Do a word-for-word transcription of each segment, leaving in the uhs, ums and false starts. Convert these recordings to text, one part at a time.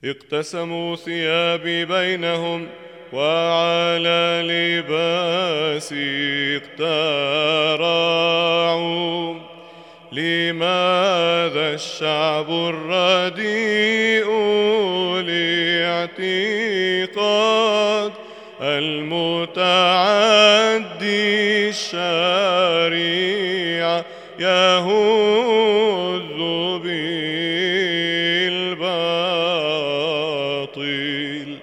اقتسموا ثيابي بينهم، وعلى لباسي اقترعوا. لماذا الشعب الرديء الاعتقاد المتعدي الشريعة يهز بالباطل؟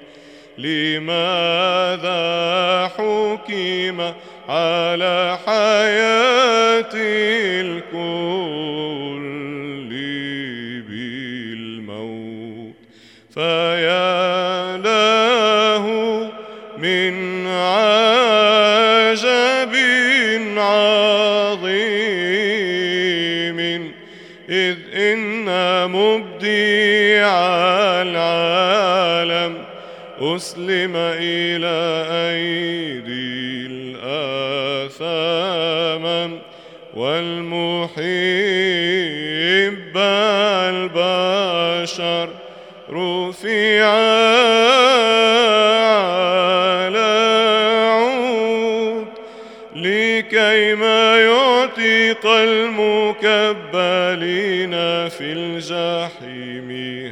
لماذا حكم على حياة الكل بالموت؟ فيا له من عجب عظيم، إذ إن مبديع العالم أسلم إلى أيدي الآثام، والمحب البشر رفع على عود، لكيما يعتق المكبلين في الجحيم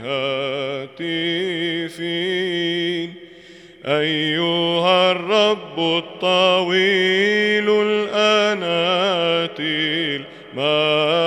هاتفين. أيها الرب الطويل الأنات، ما